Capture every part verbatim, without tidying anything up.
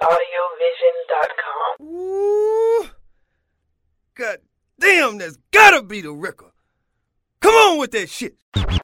audio vision dot com. Ooh. God damn, that's gotta be the record. Come on with that shit.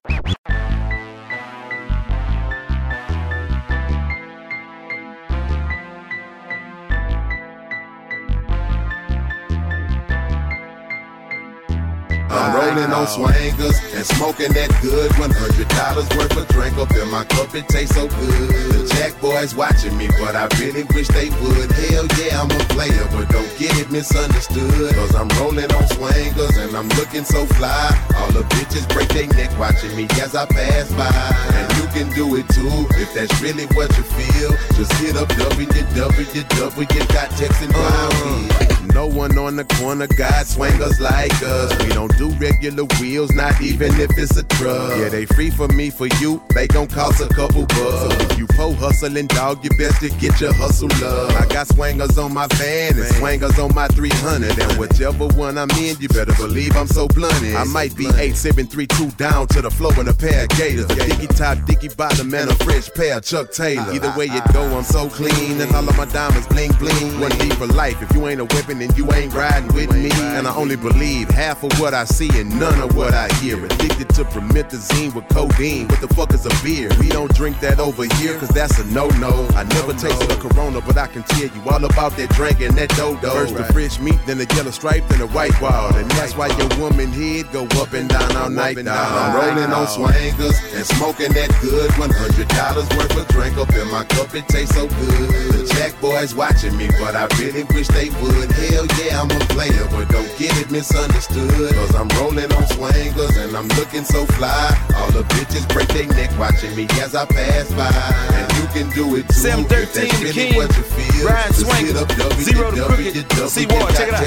I'm rolling on swangers and smoking that good one hundred dollars worth of drink up in my cup, it tastes so good. The Jack boys watching me, but I really wish they would. Hell yeah, I'm a player, but don't get it misunderstood. Cause I'm rolling on swangers and I'm looking so fly. All the bitches break their neck watching me as I pass by. And you can do it too, if that's really what you feel. Just hit up w w w dot texan wild. No one on the corner got swangers like us. We don't do regular wheels, not even if it's a truck. Yeah, they free for me, for you, they gon' cost a couple bucks. So if you po hustling, dog, you best to get your hustle up. I got swangers on my van and swangers on my three hundred. And whichever one I'm in, you better believe I'm so blunted. I might be eight seven three two down to the floor in a pair of gators. A dicky top, dicky bottom, and a fresh pair of Chuck Taylor. Either way it go, I'm so clean, and all of my diamonds bling bling. One deep for life, if you ain't a weapon, and you ain't riding with me. And I only believe half of what I see and none of what I hear. Addicted to promethazine with codeine. What the fuck is a beer? We don't drink that over here, cause that's a no-no. I never tasted a Corona, but I can tell you all about that drink and that dodo. First the fresh meat, then the yellow stripe, then the white wild. And that's why your woman head go up and down all night. I'm rolling on swangers and smoking that good one hundred dollars worth of drink up in my cup, it tastes so good. The Jack boys watching me, but I really wish they would. Hell yeah, I'm a player, but don't get it misunderstood. Cause I'm rolling on swangers and I'm looking so fly. All the bitches break their neck watching me as I pass by. And you can do it too. seven thirteen if that's the really King, what you feel. Ryan Swanger, Zero to Crooked, C-Ward, check it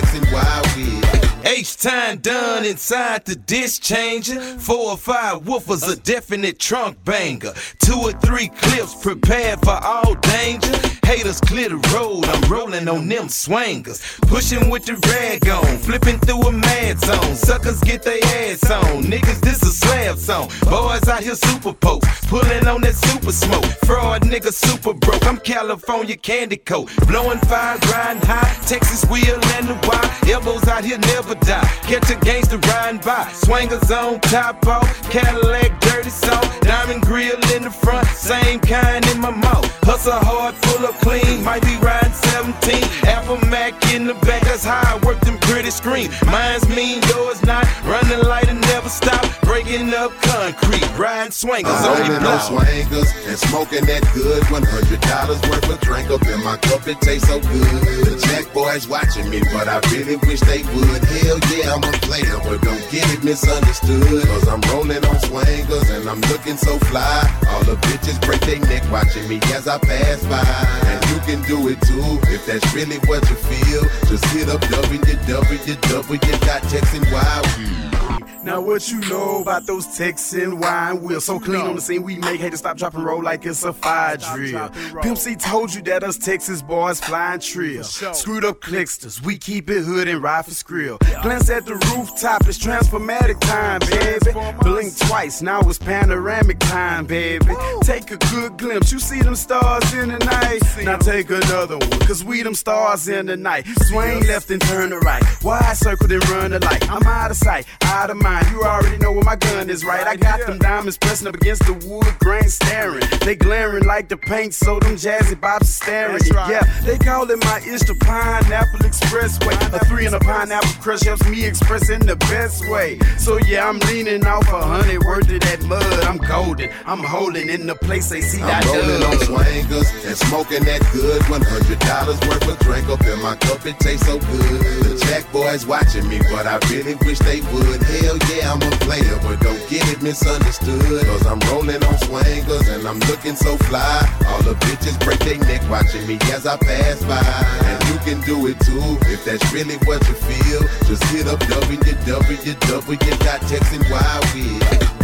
out. H-time done inside the disc changer. Four or five woofers, a definite trunk banger. Two or three clips prepared for all danger. Haters clear the road, I'm rolling on them swangers. Pushing with the rag on, flipping through a mad zone. Suckers get their ass on, niggas this a slab song. Boys out here super post, pulling on that super smoke. Fraud nigga super broke, I'm California candy coat. Blowing fire, grind high, Texas wheel and the wire. Elbows out here never die, catch a gangster riding by. Swangers on top off, Cadillac dirty song. Diamond grill in the front, same kind in my mouth. Hustle hard, full of clean, might be riding seventeen. Apple Mac in the back, that's how I work them pretty screens. Mine's mean, yours not, running light and never stop. Breaking up concrete, riding swangers on your block. Swangers and smoking that good one hundred dollars worth of drink up in my cup, it tastes so good. The Jack boys watching me, but I really wish they would. Hell yeah, I'm a player, but don't get it misunderstood. Cause I'm rolling on swangers and I'm looking so fly. All the bitches break their neck watching me as I pass by. And you can do it too, if that's really what you feel. Just hit up w w w dot texan wild. Now what you know about those Texan wine wheels? So clean on the scene we make, haters stop, drop, and roll like it's a fire drill. Pimp C told you that us Texas boys flying trill. Screwed up clicksters, we keep it hood and ride for skrill. Glance at the rooftop, it's transformatic time, baby. Blink twice, now it's panoramic time, baby. Take a good glimpse, you see them stars in the night. Now take another one, cause we them stars in the night. Swing left and turn to right, wide circle then run the light. I'm out of sight, out of mind. You already know where my gun is, right? I got them diamonds pressing up against the wood grain staring. They glaring like the paint, so them jazzy bops are staring. Yeah, they call it my Easter Pineapple Expressway. A three and a pineapple crush helps me express in the best way. So yeah, I'm leaning off a hundred worth of that mud. I'm golden, I'm holding in the place they see that I'm rolling on swangers and smoking that good one hundred dollars worth of drink up in my cup, it tastes so good. The Jack boys watching me, but I really wish they would. Hell yeah, I'm a player, but don't get it misunderstood. Cause I'm rolling on swangers and I'm looking so fly. All the bitches break their neck watching me as I pass by. And you can do it too, if that's really what you feel. Just hit up w w w dot texan wild with.